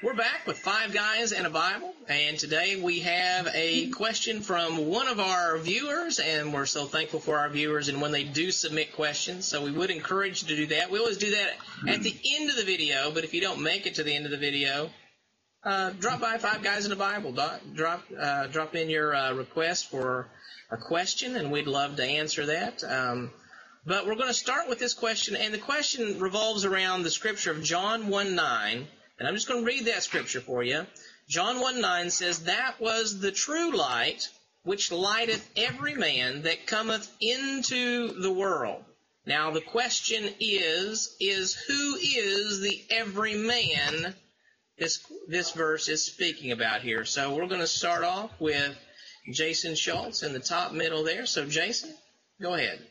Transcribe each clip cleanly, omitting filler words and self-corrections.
We're back with Five Guys and a Bible, and today we have a question from one of our viewers, and we're so thankful for our viewers and when they do submit questions, so we would encourage you to do that. We always do that at the end of the video, but if you don't make it to the end of the video, drop by Five Guys and a Bible. Drop in your request for a question, and we'd love to answer that. But we're going to start with this question, and the question revolves around the scripture of John 1:9. And I'm just going to read that scripture for you. John 1:9 says, "That was the true light, which lighteth every man that cometh into the world." Now the question is who is the every man this verse is speaking about here? So we're going to start off with Jason Schultz in the top middle there. So Jason, go ahead.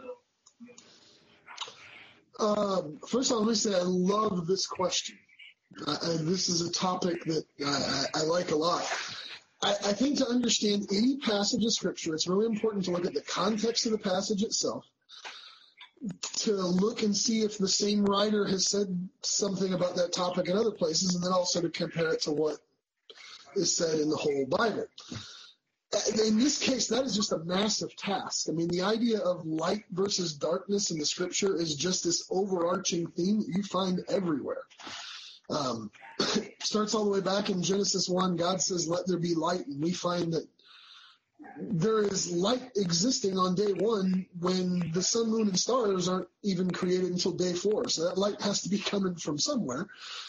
First of all, let me say I love this question. This is a topic that I like a lot. I think to understand any passage of Scripture, it's really important to look at the context of the passage itself, to look and see if the same writer has said something about that topic in other places, and then also to compare it to what is said in the whole Bible. In this case, that is just a massive task. I mean, the idea of light versus darkness in the Scripture is just this overarching theme that you find everywhere. Starts all the way back in Genesis 1. God says, "Let there be light," and we find that there is light existing on day one when the sun, moon, and stars aren't even created until day 4. So that light has to be coming from somewhere.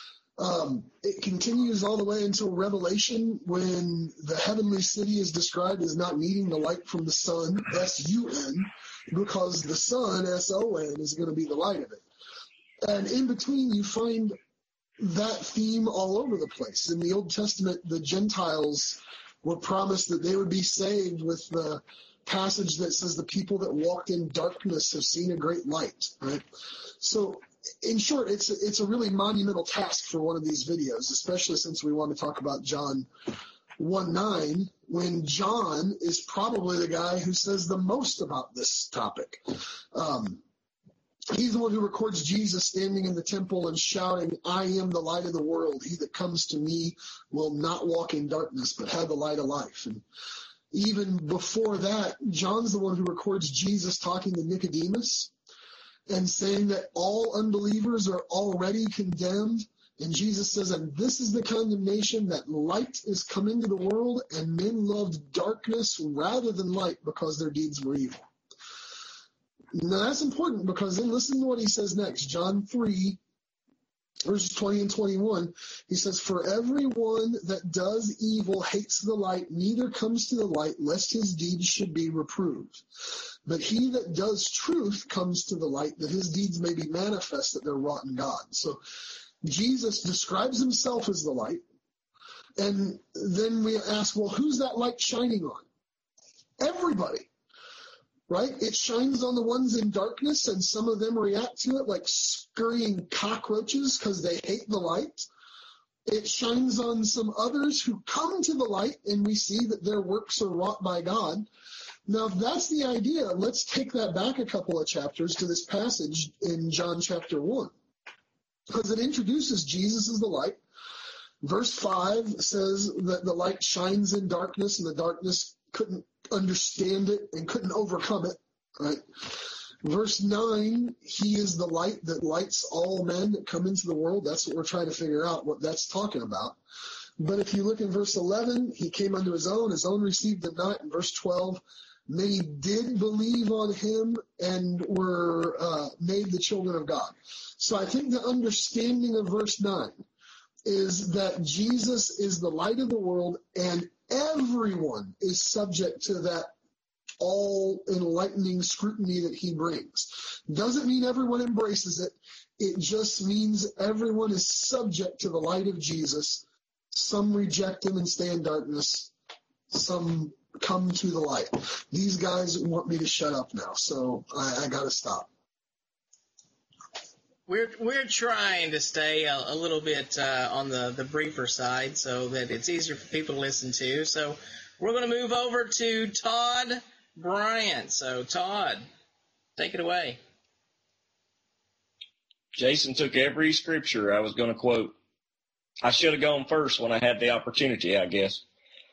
It continues all the way until Revelation, when the heavenly city is described as not needing the light from the sun, S-U-N, because the sun, S-O-N, is going to be the light of it. And in between, you find that theme all over the place. In the Old Testament, the Gentiles were promised that they would be saved with the passage that says the people that walked in darkness have seen a great light, right? So in short, it's a really monumental task for one of these videos, especially since we want to talk about John 1:9, when John is probably the guy who says the most about this topic. He's the one who records Jesus standing in the temple and shouting, "I am the light of the world. He that comes to me will not walk in darkness, but have the light of life." And even before that, John's the one who records Jesus talking to Nicodemus and saying that all unbelievers are already condemned. And Jesus says, "And this is the condemnation, that light is come into the world, and men loved darkness rather than light because their deeds were evil." Now that's important, because then listen to what he says next. John 3, verses 20 and 21. He says, "For everyone that does evil hates the light, neither comes to the light, lest his deeds should be reproved. But he that does truth comes to the light, that his deeds may be manifest, that they're wrought in God." So Jesus describes himself as the light. And then we ask, well, who's that light shining on? Everybody. Right? It shines on the ones in darkness, and some of them react to it like scurrying cockroaches because they hate the light. It shines on some others who come to the light, and we see that their works are wrought by God. Now, if that's the idea, let's take that back a couple of chapters to this passage in John chapter 1, because it introduces Jesus as the light. Verse 5 says that the light shines in darkness, and the darkness couldn't understand it and couldn't overcome it, right? Verse 9, he is the light that lights all men that come into the world. That's what we're trying to figure out, what that's talking about. But if you look in verse 11, he came unto his own received him not. In verse 12, many did believe on him and were made the children of God. So I think the understanding of verse 9 is that Jesus is the light of the world, and everyone is subject to that all-enlightening scrutiny that he brings. Doesn't mean everyone embraces it. It just means everyone is subject to the light of Jesus. Some reject him and stay in darkness. Some come to the light. These guys want me to shut up now, so I got to stop. We're trying to stay a little bit on the briefer side so that it's easier for people to listen to. So we're going to move over to Todd Bryant. So Todd, take it away. Jason took every scripture I was going to quote. I should have gone first when I had the opportunity, I guess.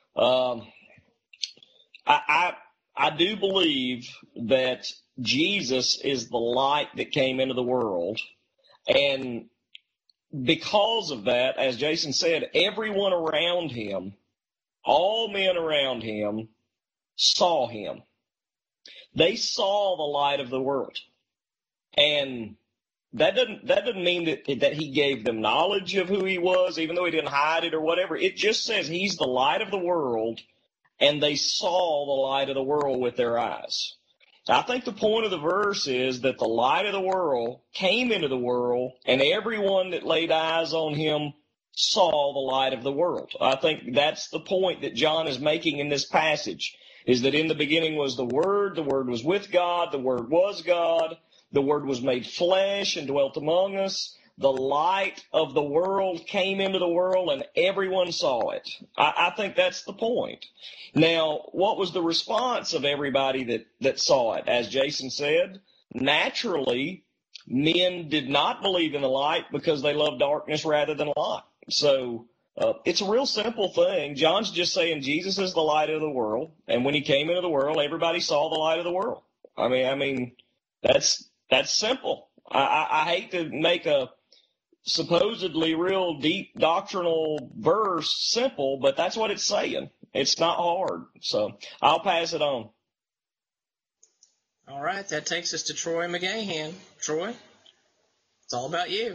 I do believe that Jesus is the light that came into the world. And because of that, as Jason said, everyone around him, all men around him, saw him. They saw the light of the world. And that doesn't mean that he gave them knowledge of who he was, even though he didn't hide it or whatever. It just says he's the light of the world, and they saw the light of the world with their eyes. I think the point of the verse is that the light of the world came into the world, and everyone that laid eyes on him saw the light of the world. I think that's the point that John is making in this passage, is that in the beginning was the Word was with God, the Word was God, the Word was made flesh and dwelt among us. The light of the world came into the world, and everyone saw it. I think that's the point. Now, what was the response of everybody that saw it? As Jason said, naturally, men did not believe in the light because they loved darkness rather than light. So it's a real simple thing. John's just saying Jesus is the light of the world, and when he came into the world, everybody saw the light of the world. I mean, that's simple. I hate to make a supposedly real deep doctrinal verse simple, but that's what it's saying. It's not hard. So I'll pass it on. All right, that takes us to Troy McGahan. Troy, it's all about you.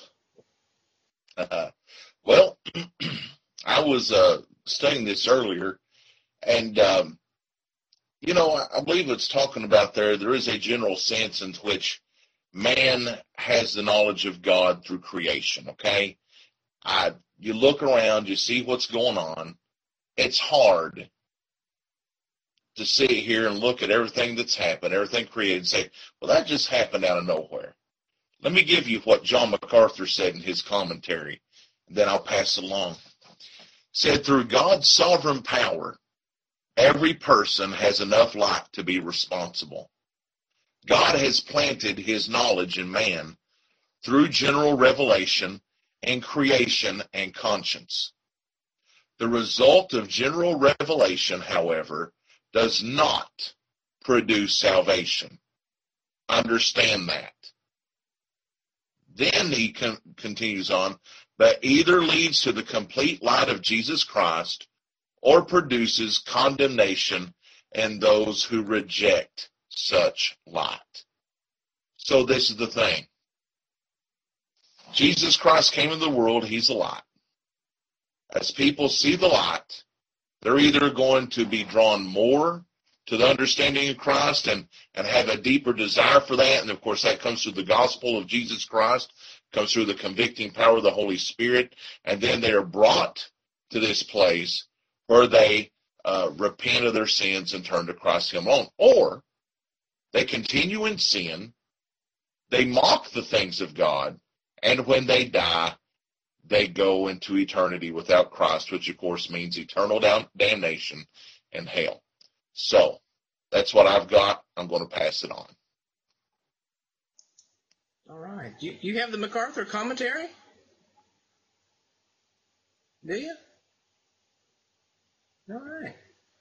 Well, I was studying this earlier, and I believe it's talking about there is a general sense in which man has the knowledge of God through creation, okay? You look around, you see what's going on. It's hard to sit here and look at everything that's happened, everything created, and say, well, that just happened out of nowhere. Let me give you what John MacArthur said in his commentary, and then I'll pass it along. Said, through God's sovereign power, every person has enough light to be responsible. God has planted his knowledge in man through general revelation and creation and conscience. The result of general revelation, however, does not produce salvation. Understand that. Then he continues on, but either leads to the complete light of Jesus Christ or produces condemnation in those who reject such light. So this is the thing. Jesus Christ came into the world. He's the light. As people see the light, they're either going to be drawn more to the understanding of Christ and have a deeper desire for that. And, of course, that comes through the gospel of Jesus Christ, comes through the convicting power of the Holy Spirit. And then they are brought to this place where they repent of their sins and turn to Christ Him alone. Or they continue in sin, they mock the things of God, and when they die, they go into eternity without Christ, which of course means eternal damnation and hell. So, that's what I've got. I'm going to pass it on. All right. You have the MacArthur commentary? Do you? All right.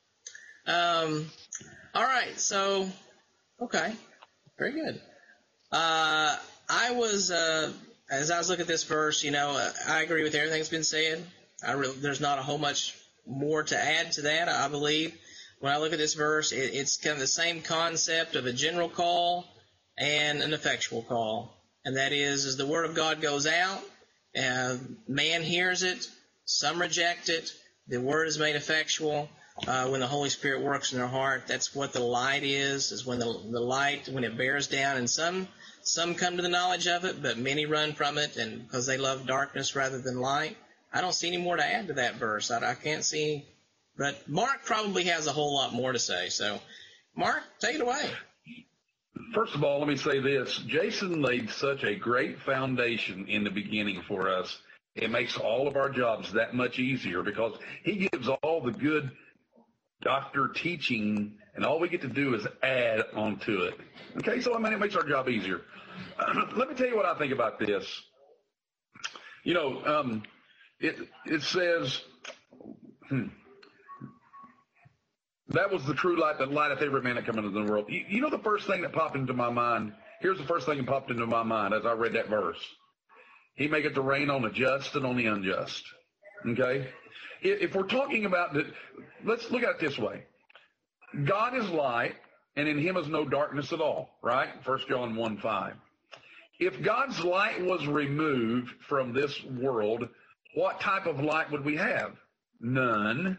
All right. So, okay. Very good. I was, as I was looking at this verse, I agree with everything that's been said. There's not a whole much more to add to that, I believe. When I look at this verse, it's kind of the same concept of a general call and an effectual call. And that is, as the Word of God goes out, man hears it, some reject it, the Word is made effectual. When the Holy Spirit works in their heart, that's what the light is when the light, when it bears down, and some come to the knowledge of it, but many run from it, and because they love darkness rather than light. I don't see any more to add to that verse. I can't see, but Mark probably has a whole lot more to say. So, Mark, take it away. First of all, let me say this. Jason laid such a great foundation in the beginning for us. It makes all of our jobs that much easier because he gives all the good doctor teaching, and all we get to do is add onto it. Okay, so it makes our job easier. Let me tell you what I think about this. it says, that was the true light that lighteth every man that cometh into the world. You know the first thing that popped into my mind? Here's the first thing that popped into my mind as I read that verse. He maketh to rain on the just and on the unjust. Okay? If we're talking about that, let's look at it this way. God is light, and in him is no darkness at all, right? 1 John 1:5. If God's light was removed from this world, what type of light would we have? None.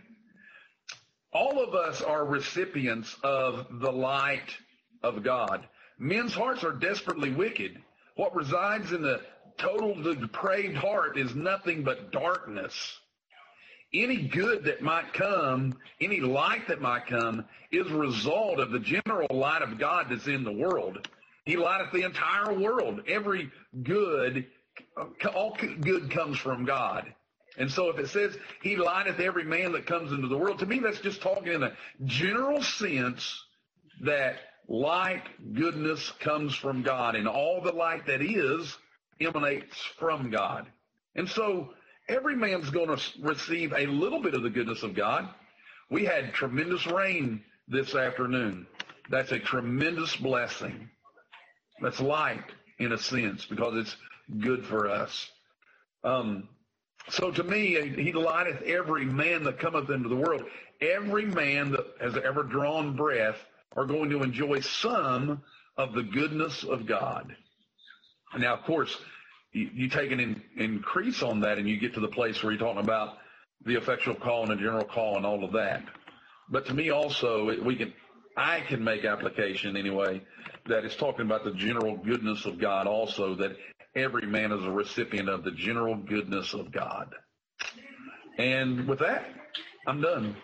All of us are recipients of the light of God. Men's hearts are desperately wicked. What resides in the total depraved heart is nothing but darkness. Any good that might come, any light that might come, is a result of the general light of God that's in the world. He lighteth the entire world. Every good, all good comes from God. And so if it says he lighteth every man that comes into the world, to me that's just talking in a general sense that light, goodness comes from God, and all the light that is emanates from God. And so every man's going to receive a little bit of the goodness of God. We had tremendous rain this afternoon. That's a tremendous blessing. That's light in a sense because it's good for us. So to me, he lighteth every man that cometh into the world. Every man that has ever drawn breath are going to enjoy some of the goodness of God. Now, of course, you take an increase on that and you get to the place where you're talking about the effectual call and the general call and all of that. But to me also, I can make application anyway that it's talking about the general goodness of God also, that every man is a recipient of the general goodness of God. And with that, I'm done.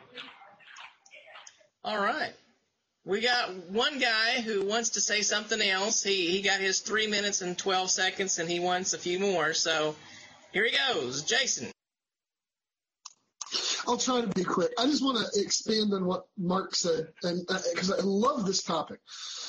All right. We got one guy who wants to say something else. He got his 3 minutes and 12 seconds, and he wants a few more. So here he goes. Jason. I'll try to be quick. I just want to expand on what Mark said, and because I love this topic.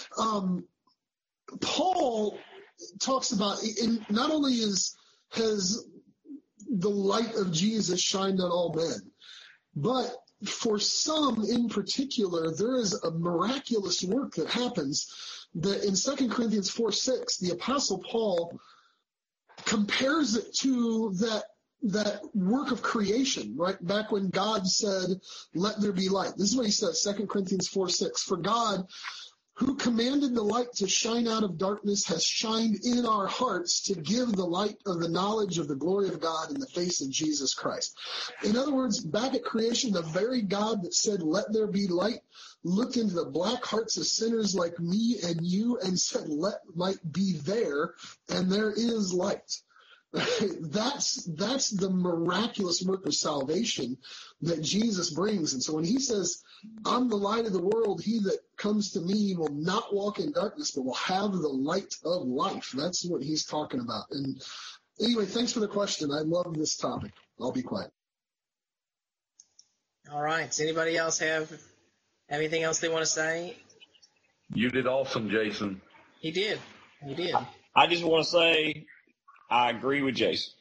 Paul talks about, not only has the light of Jesus shined on all men, but for some in particular, there is a miraculous work that happens that in 2 Corinthians 4:6, the Apostle Paul compares it to that work of creation, right? Back when God said, let there be light. This is what he says, 2 Corinthians 4:6. For God, who commanded the light to shine out of darkness, has shined in our hearts to give the light of the knowledge of the glory of God in the face of Jesus Christ. In other words, back at creation, the very God that said, let there be light, looked into the black hearts of sinners like me and you and said, let light be there, and there is light. That's the miraculous work of salvation that Jesus brings. And so when he says, I'm the light of the world, he that comes to me will not walk in darkness, but will have the light of life. That's what he's talking about. And anyway, thanks for the question. I love this topic. I'll be quiet. All right. Does anybody else have anything else they want to say? You did awesome, Jason. He did. I just want to say I agree with Jason.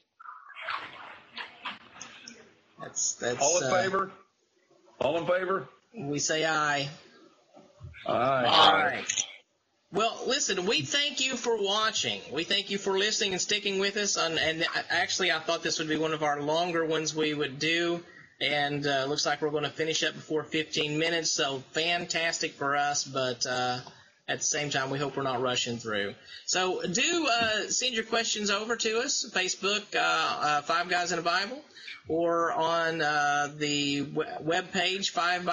That's all in favor? All in favor? We say aye. Aye. All right. Well, listen, we thank you for watching. We thank you for listening and sticking with us. And actually, I thought this would be one of our longer ones we would do. And looks like we're going to finish up before 15 minutes. So fantastic for us, but at the same time, we hope we're not rushing through. So do send your questions over to us, Facebook, Five Guys in a Bible, or on the webpage,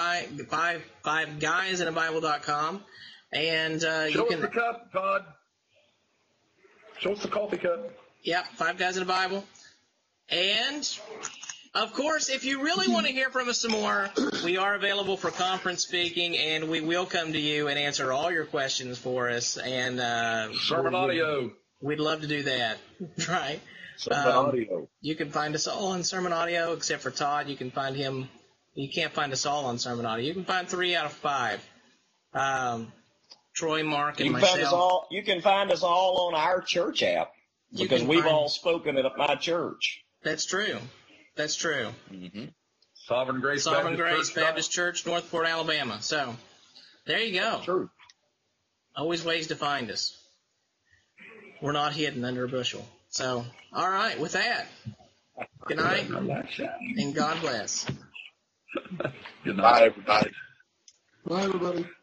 fiveguysinAbible.com. And show us the cup, Todd. Show us the coffee cup. Yeah, Five Guys in a Bible. And, of course, if you really want to hear from us some more, we are available for conference speaking, and we will come to you and answer all your questions for us. And sermon audio. We'd love to do that, right? Sermon audio. You can find us all on Sermon Audio, except for Todd. You can find him. You can't find us all on Sermon Audio. You can find 3 out of 5. Troy, Mark, and myself. You can find us all on our church app because we've all spoken at my church. That's true. That's true. Mm-hmm. Sovereign Grace Baptist Church, Northport, Alabama. So there you go. True. Always ways to find us. We're not hidden under a bushel. So, all right, with that, good night, and God bless. Good night. Bye, everybody. Bye, everybody.